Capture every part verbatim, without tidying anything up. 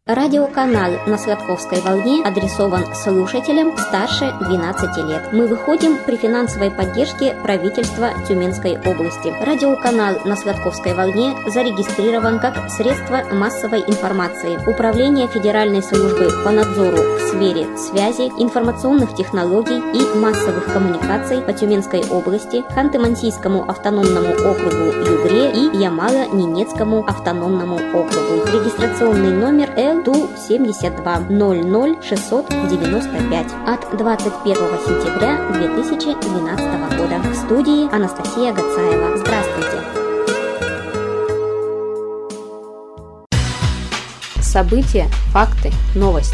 Радиоканал на Сладковской волне адресован слушателям старше двенадцати лет. Мы выходим при финансовой поддержке правительства Тюменской области. Радиоканал на Сладковской волне зарегистрирован как средство массовой информации. Управление Федеральной службы по надзору в сфере связи, информационных технологий и массовых коммуникаций по Тюменской области, Ханты-Мансийскому автономному округу Югре и Ямало-Ненецкому автономному округу. Регистрационный номер Л Ту семьдесят два ноль ноль шестьсот девяносто пять от двадцать первого сентября две тысячи двенадцатого года. В студии Анастасия Гацаева. Здравствуйте. События, факты, новости.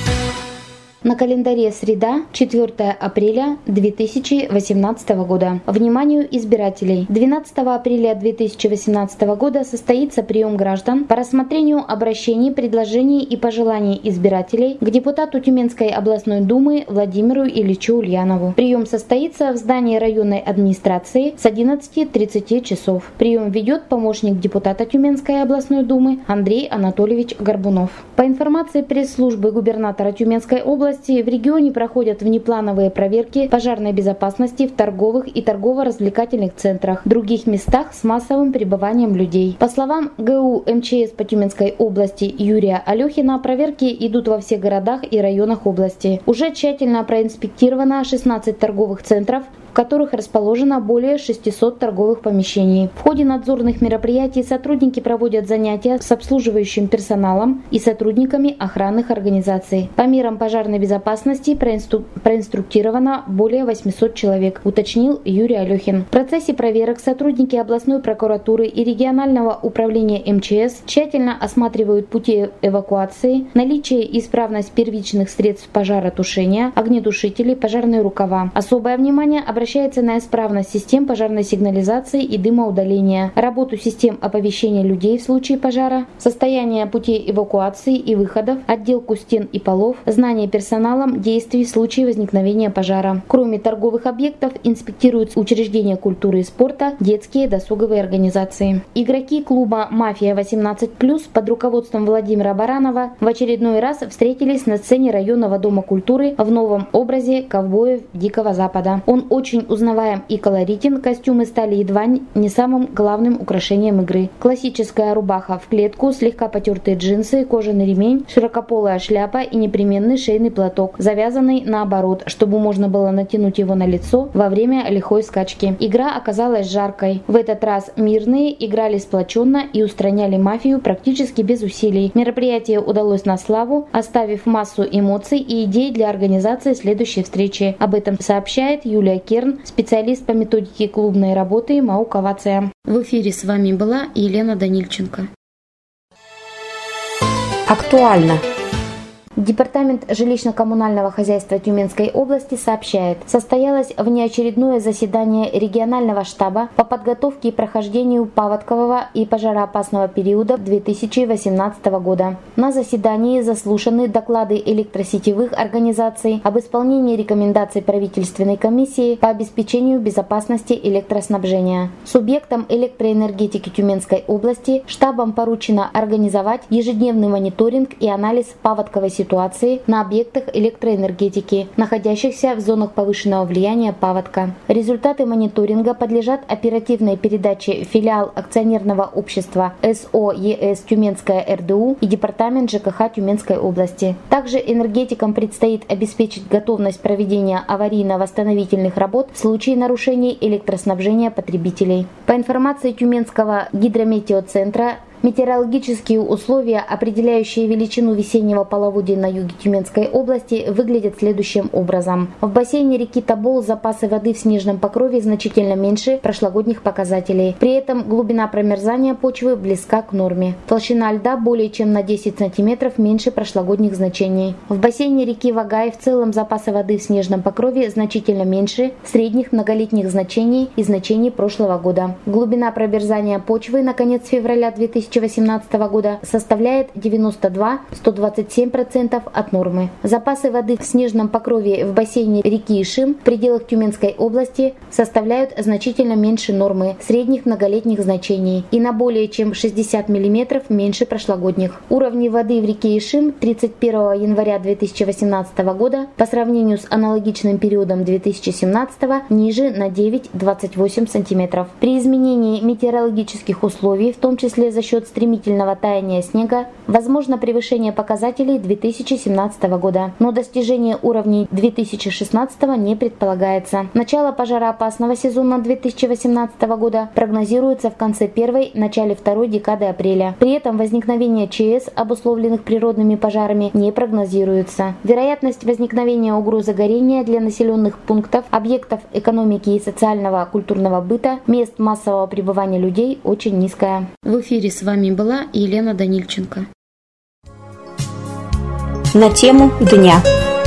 На календаре среда, четвёртое апреля две тысячи восемнадцатого года. Вниманию избирателей! двенадцатого апреля две тысячи восемнадцатого года состоится прием граждан по рассмотрению обращений, предложений и пожеланий избирателей к депутату Тюменской областной думы Владимиру Ильичу Ульянову. Прием состоится в здании районной администрации с одиннадцати тридцати часов. Прием ведет помощник депутата Тюменской областной думы Андрей Анатольевич Горбунов. По информации пресс-службы губернатора Тюменской области, в регионе проходят внеплановые проверки пожарной безопасности в торговых и торгово-развлекательных центрах, других местах с массовым пребыванием людей. По словам ГУ МЧС по Тюменской области Юрия Алехина, проверки идут во всех городах и районах области. Уже тщательно проинспектировано шестнадцать торговых центров, в которых расположено более шестисот торговых помещений. В ходе надзорных мероприятий сотрудники проводят занятия с обслуживающим персоналом и сотрудниками охранных организаций. По мерам пожарной безопасности проинстру... проинструктировано более восьмисот человек, уточнил Юрий Алехин. В процессе проверок сотрудники областной прокуратуры и регионального управления МЧС тщательно осматривают пути эвакуации, наличие и исправность первичных средств пожаротушения, огнетушителей, пожарные рукава. Особое внимание обращается Обращается на исправность систем пожарной сигнализации и дымоудаления, работу систем оповещения людей в случае пожара, состояние путей эвакуации и выходов, отделку стен и полов, знание персоналом действий в случае возникновения пожара. Кроме торговых объектов, инспектируются учреждения культуры и спорта, детские досуговые организации. Игроки клуба «Мафия восемнадцать плюс» под руководством Владимира Баранова в очередной раз встретились на сцене районного дома культуры в новом образе ковбоев Дикого Запада. Он очень узнаваем и колоритен, костюмы стали едва не самым главным украшением игры. Классическая рубаха в клетку, слегка потертые джинсы, кожаный ремень, широкополая шляпа и непременный шейный платок, завязанный наоборот, чтобы можно было натянуть его на лицо во время лихой скачки. Игра оказалась жаркой. В этот раз мирные играли сплоченно и устраняли мафию практически без усилий. Мероприятие удалось на славу, оставив массу эмоций и идей для организации следующей встречи. Об этом сообщает Юлия Керн, специалист по методике клубной работы МАУК «Овация». В эфире с вами была Елена Данильченко. Актуально. Департамент жилищно-коммунального хозяйства Тюменской области сообщает, состоялось внеочередное заседание регионального штаба по подготовке и прохождению паводкового и пожароопасного периода две тысячи восемнадцатого года. На заседании заслушаны доклады электросетевых организаций об исполнении рекомендаций правительственной комиссии по обеспечению безопасности электроснабжения. Субъектам электроэнергетики Тюменской области штабом поручено организовать ежедневный мониторинг и анализ паводковой ситуации ситуации на объектах электроэнергетики, находящихся в зонах повышенного влияния паводка. Результаты мониторинга подлежат оперативной передаче филиал акционерного общества СО ЕС Тюменская РДУ и Департамент ЖКХ Тюменской области. Также энергетикам предстоит обеспечить готовность проведения аварийно-восстановительных работ в случае нарушений электроснабжения потребителей. По информации Тюменского гидрометеоцентра, метеорологические условия, определяющие величину весеннего половодья на юге Тюменской области, выглядят следующим образом. В бассейне реки Тобол запасы воды в снежном покрове значительно меньше прошлогодних показателей. При этом глубина промерзания почвы близка к норме. Толщина льда более чем на десять сантиметров меньше прошлогодних значений. В бассейне реки Вагай в целом запасы воды в снежном покрове значительно меньше средних многолетних значений и значений прошлого года. Глубина промерзания почвы на конец февраля две тысячи тысячи восемнадцатого года составляет девяносто два целых сто двадцать семь сотых процента от нормы. Запасы воды в снежном покрове в бассейне реки Ишим в пределах Тюменской области составляют значительно меньше нормы средних многолетних значений и на более чем шестьдесят миллиметров меньше прошлогодних. Уровни воды в реке Ишим тридцать первого января две тысячи восемнадцатого года по сравнению с аналогичным периодом две тысячи семнадцатого ниже на девять целых двадцать восемь сотых сантиметров. При изменении метеорологических условий, в том числе за счет стремительного таяния снега, возможно превышение показателей две тысячи семнадцатого года, но достижение уровней две тысячи шестнадцатого не предполагается. Начало пожароопасного сезона две тысячи восемнадцатого года прогнозируется в конце первой, начале второй декады апреля. При этом возникновение ЧС, обусловленных природными пожарами, не прогнозируется. Вероятность возникновения угрозы горения для населенных пунктов, объектов экономики и социального культурного быта, мест массового пребывания людей очень низкая. В эфире с вами была Елена Данильченко. На тему дня.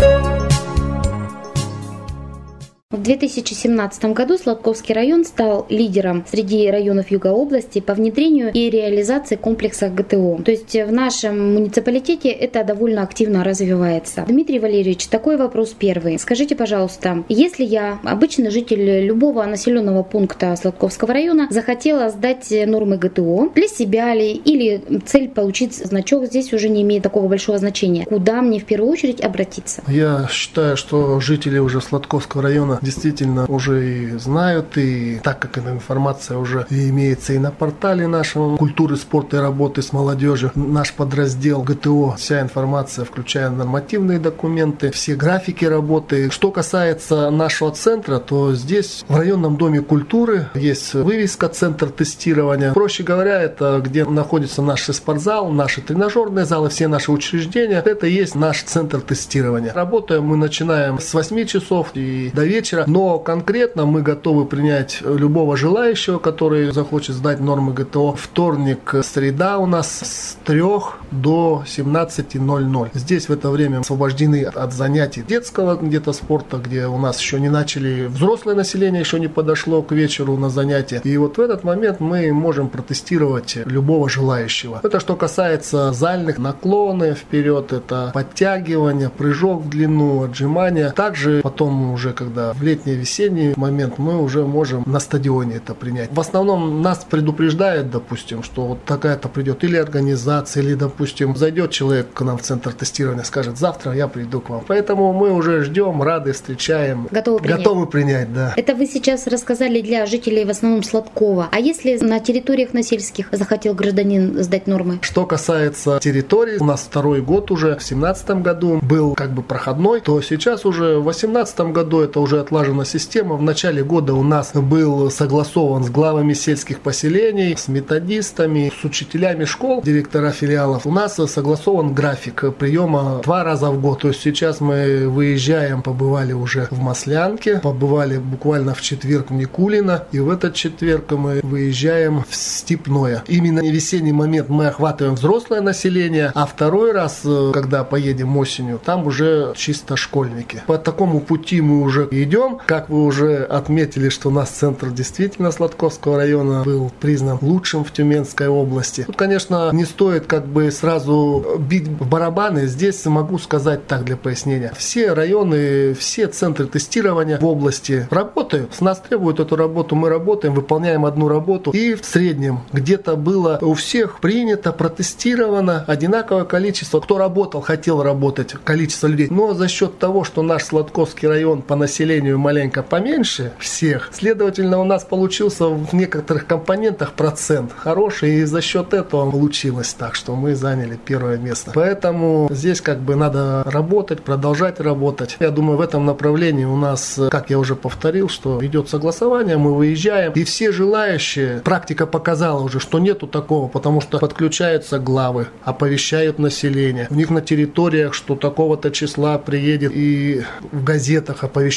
В две тысячи семнадцатом году Сладковский район стал лидером среди районов Юга области по внедрению и реализации комплекса ГТО. То есть в нашем муниципалитете это довольно активно развивается. Дмитрий Валерьевич, такой вопрос первый. Скажите, пожалуйста, если я, обычный житель любого населенного пункта Сладковского района, захотела сдать нормы ГТО для себя ли, или цель получить значок здесь уже не имеет такого большого значения, куда мне в первую очередь обратиться? Я считаю, что жители уже Сладковского района действительно уже и знают, и так как эта информация уже имеется и на портале нашем культуры, спорта и работы с молодежью, наш подраздел ГТО, вся информация, включая нормативные документы, все графики работы. Что касается нашего центра, то здесь в районном доме культуры есть вывеска «Центр тестирования». Проще говоря, это где находится наш спортзал, наши тренажерные залы, все наши учреждения. Это и есть наш центр тестирования. Работаем мы начинаем с восьми часов и до вечера. Но конкретно мы готовы принять любого желающего, который захочет сдать нормы ГТО. Вторник, среда у нас с трёх до семнадцати ноль-ноль. Здесь в это время освобождены от занятий детского где-то спорта, где у нас еще не начали, взрослое население еще не подошло к вечеру на занятия. И вот в этот момент мы можем протестировать любого желающего. Это что касается зальных, наклоны вперед, это подтягивание, прыжок в длину, отжимания. Также потом уже, когда в летний, весенний момент, мы уже можем на стадионе это принять. В основном нас предупреждают, допустим, что вот такая-то придет или организация, или, допустим, зайдет человек к нам в центр тестирования, скажет, завтра я приду к вам. Поэтому мы уже ждем, рады, встречаем. Готовы принять. Готовы принять, да. Это вы сейчас рассказали для жителей в основном Сладкова. А если на территориях на сельских захотел гражданин сдать нормы? Что касается территории, у нас второй год уже, в семнадцатом году был как бы проходной, то сейчас уже в восемнадцатом году это уже отлажена система. В начале года у нас был согласован с главами сельских поселений, с методистами, с учителями школ, директора филиалов. У нас согласован график приема два раза в год. То есть сейчас мы выезжаем, побывали уже в Маслянке, побывали буквально в четверг в Никулино, и в этот четверг мы выезжаем в Степное. Именно в весенний момент мы охватываем взрослое население, а второй раз, когда поедем осенью, там уже чисто школьники. По такому пути мы уже идем. Как вы уже отметили, что у нас центр действительно Сладковского района был признан лучшим в Тюменской области. Тут, конечно, не стоит как бы сразу бить в барабаны. Здесь могу сказать так для пояснения. Все районы, все центры тестирования в области работают. С нас требуют эту работу, мы работаем, выполняем одну работу. И в среднем где-то было у всех принято, протестировано одинаковое количество. Кто работал, хотел работать, количество людей. Но за счет того, что наш Сладковский район по населению маленько поменьше всех, следовательно, у нас получился в некоторых компонентах процент хороший, и за счет этого получилось так, что мы заняли первое место. Поэтому здесь как бы надо работать, продолжать работать. Я думаю, в этом направлении у нас, как я уже повторил, что идет согласование, мы выезжаем, и все желающие, практика показала уже, что нету такого, потому что подключаются главы, оповещают население. У них на территориях, что такого-то числа приедет, и в газетах оповещается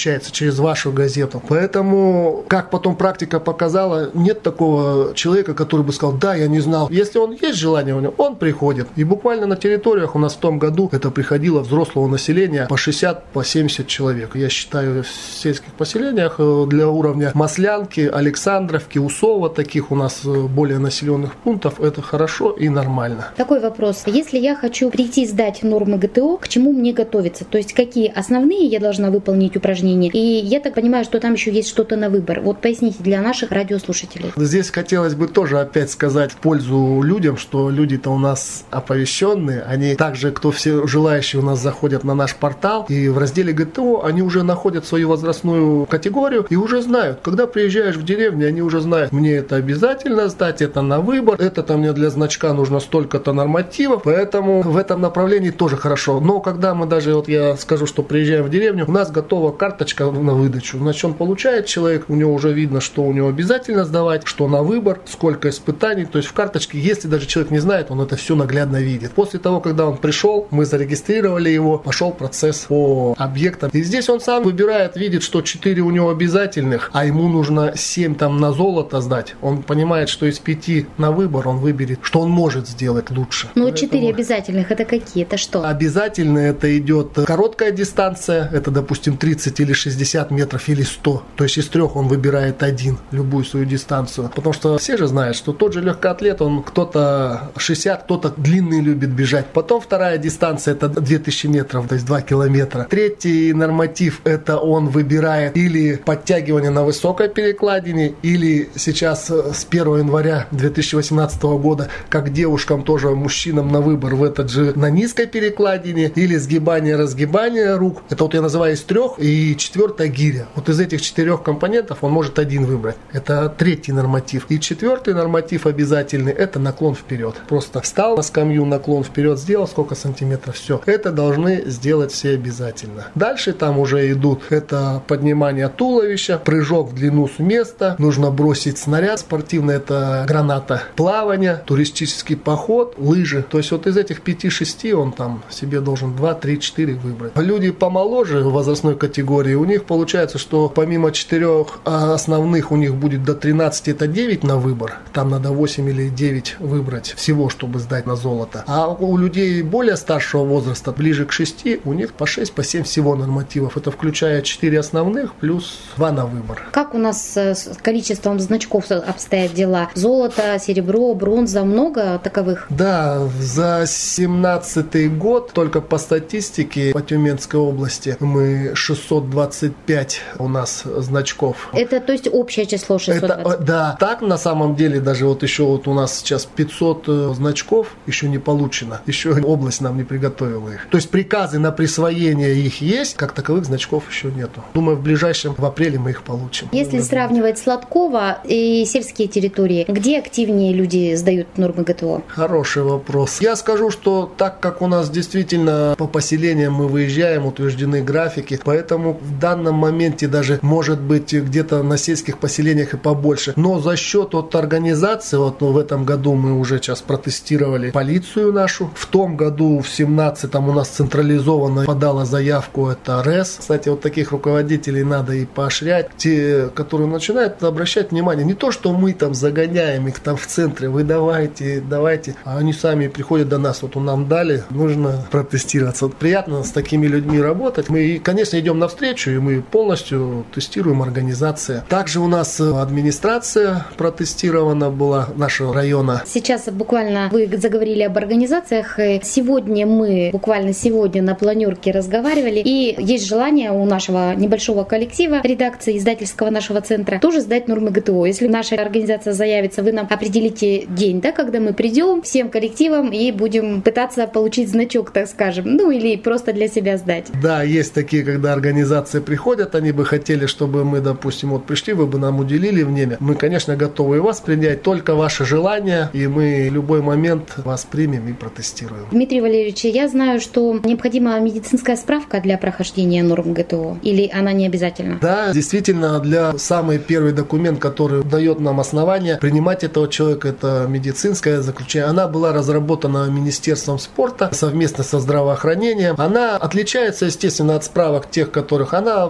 через вашу газету. Поэтому, как потом практика показала, нет такого человека, который бы сказал, да, я не знал. Если он есть желание у него, он приходит. И буквально на территориях у нас в том году это приходило взрослого населения по шестьдесят, по семьдесят человек. Я считаю, в сельских поселениях для уровня Маслянки, Александровки, Усова, таких у нас более населенных пунктов, это хорошо и нормально. Такой вопрос. Если я хочу прийти сдать нормы ГТО, к чему мне готовиться? То есть какие основные я должна выполнить упражнения? И я так понимаю, что там еще есть что-то на выбор. Вот поясните для наших радиослушателей. Здесь хотелось бы тоже опять сказать в пользу людям, что люди-то у нас оповещенные. Они также, кто все желающие у нас заходят на наш портал, и в разделе ГТО они уже находят свою возрастную категорию и уже знают, когда приезжаешь в деревню, они уже знают, мне это обязательно сдать, это на выбор, это-то мне для значка нужно столько-то нормативов, поэтому в этом направлении тоже хорошо. Но когда мы даже, вот я скажу, что приезжаем в деревню, у нас готова карточка на выдачу. Значит, он получает человек, у него уже видно, что у него обязательно сдавать, что на выбор, сколько испытаний. То есть в карточке, если даже человек не знает, он это все наглядно видит. После того, когда он пришел, мы зарегистрировали его, пошел процесс по объектам. И здесь он сам выбирает, видит, что четыре у него обязательных, а ему нужно семь там на золото сдать. Он понимает, что из пяти на выбор он выберет, что он может сделать лучше. Ну, четыре обязательных, это какие? Это что? Обязательно это идет короткая дистанция, это, допустим, тридцать или шестьдесят метров или сто. То есть из трех он выбирает один, любую свою дистанцию. Потому что все же знают, что тот же легкоатлет, он кто-то шестьдесят, кто-то длинный любит бежать. Потом вторая дистанция, это две тысячи метров, то есть два километра. Третий норматив, это он выбирает или подтягивание на высокой перекладине, или сейчас с первого января две тысячи восемнадцатого года, как девушкам тоже, мужчинам на выбор в этот же на низкой перекладине, или сгибание, разгибание рук. Это вот я называю из трех. И четвертая гиря. Вот из этих четырех компонентов он может один выбрать. Это третий норматив. И четвертый норматив обязательный, это наклон вперед. Просто встал на скамью, наклон вперед сделал, сколько сантиметров, все. Это должны сделать все обязательно. Дальше там уже идут, это поднимание туловища, прыжок в длину с места, нужно бросить снаряд спортивный, это граната, плавание, туристический поход, лыжи. То есть вот из этих пяти-шести он там себе должен два, три, четыре выбрать. Люди помоложе в возрастной категории, у них получается, что помимо четырех основных у них будет до тринадцати, это девять на выбор. Там надо восемь или девять выбрать всего, чтобы сдать на золото. А у людей более старшего возраста, ближе к шести, у них по шесть, по семь всего нормативов. Это включая четыре основных плюс два на выбор. Как у нас с количеством значков обстоят дела? Золото, серебро, бронза, много таковых? Да, за семнадцатый год только по статистике по Тюменской области мы шестьсот двадцать пять у нас значков. Это то есть общее число шестьсот двадцать пять? Это, да, так на самом деле даже вот еще вот у нас сейчас пятьсот значков еще не получено. Еще область нам не приготовила их. То есть приказы на присвоение их есть, как таковых значков еще нету. Думаю, в ближайшем, в апреле мы их получим. Если да, сравнивать Сладкова и сельские территории, где активнее люди сдают нормы ГТО? Хороший вопрос. Я скажу, что так как у нас действительно по поселениям мы выезжаем, утверждены графики, поэтому в данном моменте даже может быть где-то на сельских поселениях и побольше. Но за счет вот организации, вот ну, в этом году мы уже сейчас протестировали полицию нашу. В том году, в семнадцатом, у нас централизованно подала заявку, это РЭС. Кстати, вот таких руководителей надо и поощрять. Те, которые начинают обращать внимание, не то, что мы там загоняем их там в центре, вы давайте, давайте, а они сами приходят до нас, вот нам дали, нужно протестироваться. Вот приятно с такими людьми работать. Мы, конечно, идем навстречу, и мы полностью тестируем организацию. Также у нас администрация протестирована была, нашего района. Сейчас буквально вы заговорили об организациях. Сегодня мы, буквально сегодня на планерке разговаривали, и есть желание у нашего небольшого коллектива, редакции издательского нашего центра, тоже сдать нормы ГТО. Если наша организация заявится, вы нам определите день, да, когда мы придем всем коллективам и будем пытаться получить значок, так скажем, ну или просто для себя сдать. Да, есть такие, когда организации приходят, они бы хотели, чтобы мы, допустим, вот пришли, вы бы нам уделили время. Мы, конечно, готовы и вас принять, только ваше желание, и мы в любой момент вас примем и протестируем. Дмитрий Валерьевич, я знаю, что необходима медицинская справка для прохождения норм ГТО, или она не обязательна? Да, действительно, для самый первый документ, который дает нам основание принимать этого человека, это медицинское заключение. Она была разработана Министерством спорта совместно со здравоохранением. Она отличается, естественно, от справок тех, которых она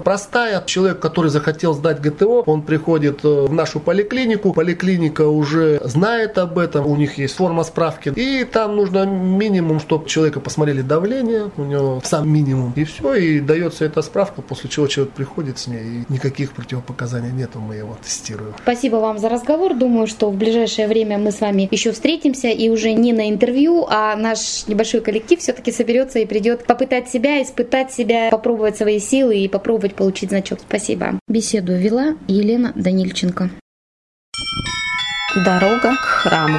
простая. Человек, который захотел сдать ГТО, он приходит в нашу поликлинику. Поликлиника уже знает об этом, у них есть форма справки. И там нужно минимум, чтобы человека посмотрели давление, у него сам минимум, и все, и дается эта справка, после чего человек приходит с ней, и никаких противопоказаний нету, мы его тестируем. Спасибо вам за разговор. Думаю, что в ближайшее время мы с вами еще встретимся, и уже не на интервью, а наш небольшой коллектив все-таки соберется и придет попытать себя, испытать себя, попробовать свои силы и попробовать получить значок. Спасибо. Беседу вела Елена Данильченко. Дорога к храму.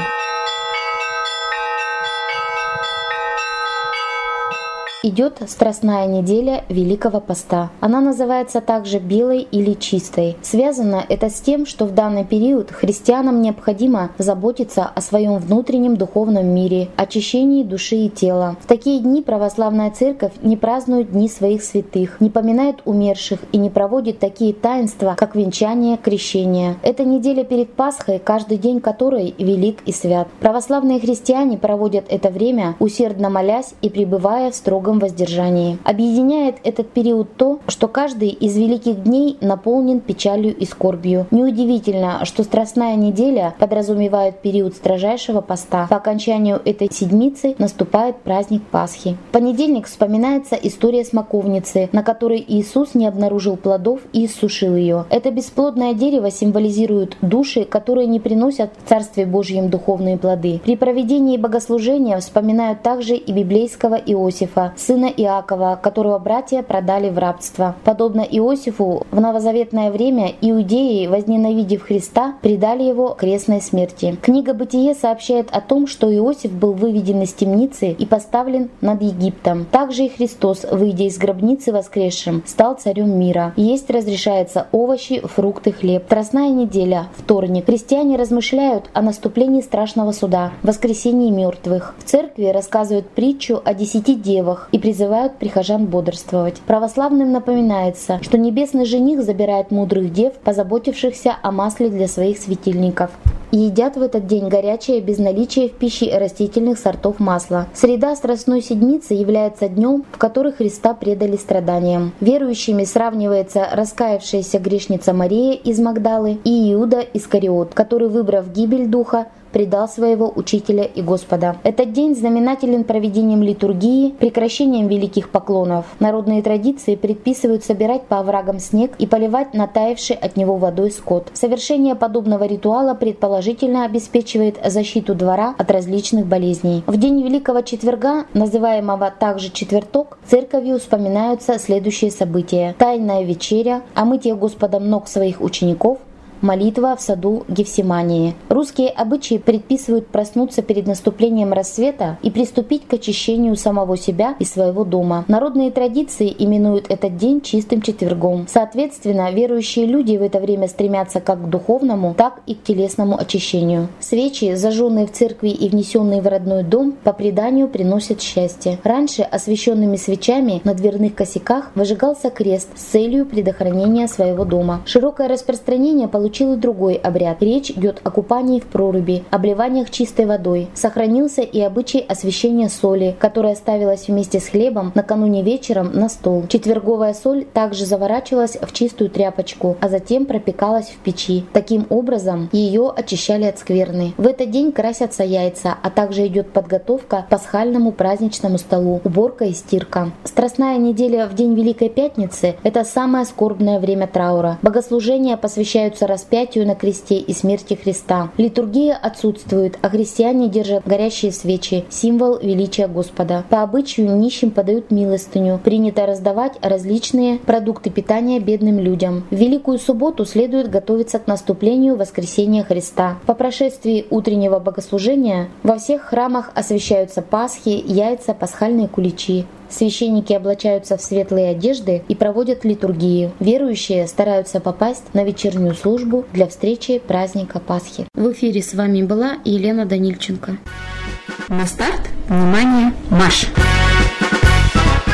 Идет Страстная неделя Великого Поста. Она называется также Белой или Чистой. Связано это с тем, что в данный период христианам необходимо заботиться о своем внутреннем духовном мире, очищении души и тела. В такие дни православная церковь не празднует дни своих святых, не поминает умерших и не проводит такие таинства, как венчание, крещение. Это неделя перед Пасхой, каждый день которой велик и свят. Православные христиане проводят это время, усердно молясь и пребывая в строгом воздержании. Объединяет этот период то, что каждый из великих дней наполнен печалью и скорбью. Неудивительно, что Страстная неделя подразумевает период строжайшего поста. По окончанию этой седмицы наступает праздник Пасхи. В понедельник вспоминается история смоковницы, на которой Иисус не обнаружил плодов и иссушил ее. Это бесплодное дерево символизирует души, которые не приносят в Царстве Божьем духовные плоды. При проведении богослужения вспоминают также и библейского Иосифа, сына Иакова, которого братья продали в рабство. Подобно Иосифу, в новозаветное время иудеи, возненавидев Христа, предали его крестной смерти. Книга «Бытие» сообщает о том, что Иосиф был выведен из темницы и поставлен над Египтом. Также и Христос, выйдя из гробницы воскресшим, стал царем мира. Есть разрешается овощи, фрукты, хлеб. Страстная неделя, вторник. Христиане размышляют о наступлении страшного суда, воскресении мертвых. В церкви рассказывают притчу о десяти девах и призывают прихожан бодрствовать. Православным напоминается, что небесный жених забирает мудрых дев, позаботившихся о масле для своих светильников. И едят в этот день горячее без наличия в пище растительных сортов масла. Среда Страстной Седмицы является днем, в который Христа предали страданиям. Верующими сравнивается раскаявшаяся грешница Мария из Магдалы и Иуда Искариот, который, выбрав гибель духа, предал своего Учителя и Господа. Этот день знаменателен проведением литургии, прекращением великих поклонов. Народные традиции предписывают собирать по оврагам снег и поливать натаявший от него водой скот. Совершение подобного ритуала предположительно обеспечивает защиту двора от различных болезней. В день Великого Четверга, называемого также Четверток, церковью вспоминаются следующие события: Тайная вечеря, омытие Господом ног своих учеников, молитва в саду Гефсимании. Русские обычаи предписывают проснуться перед наступлением рассвета и приступить к очищению самого себя и своего дома. Народные традиции именуют этот день чистым четвергом. Соответственно, верующие люди в это время стремятся как к духовному, так и к телесному очищению. Свечи, зажженные в церкви и внесенные в родной дом, по преданию приносят счастье. Раньше освященными свечами на дверных косяках выжигался крест с целью предохранения своего дома. Широкое распространение получилось Получил и другой обряд. Речь идет о купании в проруби, обливаниях чистой водой. Сохранился и обычай освящения соли, которая ставилась вместе с хлебом накануне вечером на стол. Четверговая соль также заворачивалась в чистую тряпочку, а затем пропекалась в печи. Таким образом, ее очищали от скверны. В этот день красятся яйца, а также идет подготовка к пасхальному праздничному столу, уборка и стирка. Страстная неделя в день Великой Пятницы – это самое скорбное время траура. Богослужения посвящаются распятию на кресте и смерти Христа. Литургия отсутствует, а христиане держат горящие свечи, символ величия Господа. По обычаю нищим подают милостыню. Принято раздавать различные продукты питания бедным людям. В Великую Субботу следует готовиться к наступлению воскресения Христа. По прошествии утреннего богослужения во всех храмах освящаются пасхи, яйца, пасхальные куличи. Священники облачаются в светлые одежды и проводят литургию. Верующие стараются попасть на вечернюю службу для встречи праздника Пасхи. В эфире с вами была Елена Данильченко. На старт, внимание, марш!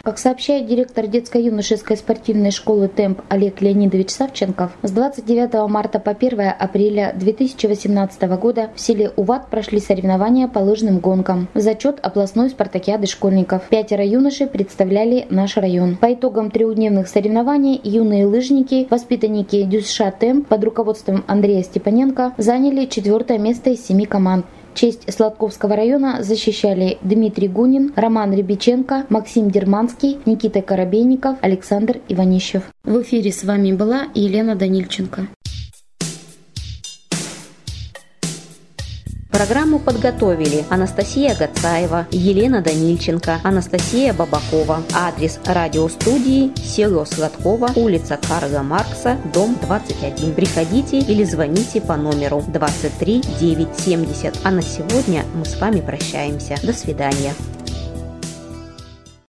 Как сообщает директор детско-юношеской спортивной школы «Темп» Олег Леонидович Савченков, с двадцать девятого марта по первое апреля две тысячи восемнадцатого года в селе Уват прошли соревнования по лыжным гонкам в зачет областной спартакиады школьников. Пятеро юношей представляли наш район. По итогам трехдневных соревнований юные лыжники, воспитанники ДЮСШ «Темп» под руководством Андрея Степаненко заняли четвертое место из семи команд. Честь Сладковского района защищали Дмитрий Гунин, Роман Рябиченко, Максим Дерманский, Никита Коробейников, Александр Иванищев. В эфире с вами была Елена Данильченко. Программу подготовили Анастасия Гацаева, Елена Данильченко, Анастасия Бабакова. Адрес радиостудии: село Сладково, улица Карла Маркса, дом двадцать один. Приходите или звоните по номеру двадцать три девятьсот семьдесят. А на сегодня мы с вами прощаемся. До свидания.